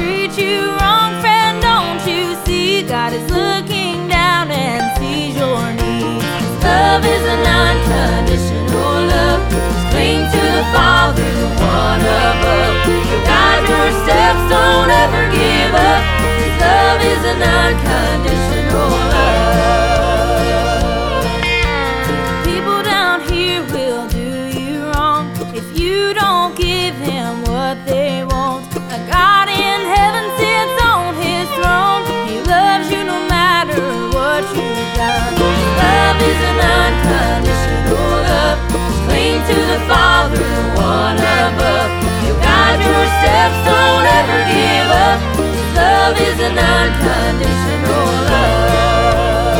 treat you wrong, friend, don't you see? God is looking down and sees your needs. His love is an unconditional love. Just cling to the Father, the one above. He'll guide your steps, don't ever give up. His love is an unconditional love. People down here will do you wrong if you don't give them what they want. A God in heaven sits on his throne. He loves you no matter what you've done. His love is an unconditional love. Just cling to the Father, the one above. He'll guide your steps, don't ever give up. His love is an unconditional love.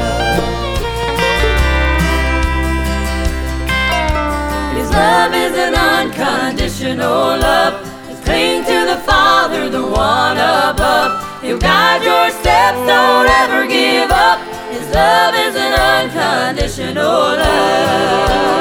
His love is an unconditional love. Just cling to the Father, the one above. He'll guide your steps, don't ever give up. His love is an unconditional love.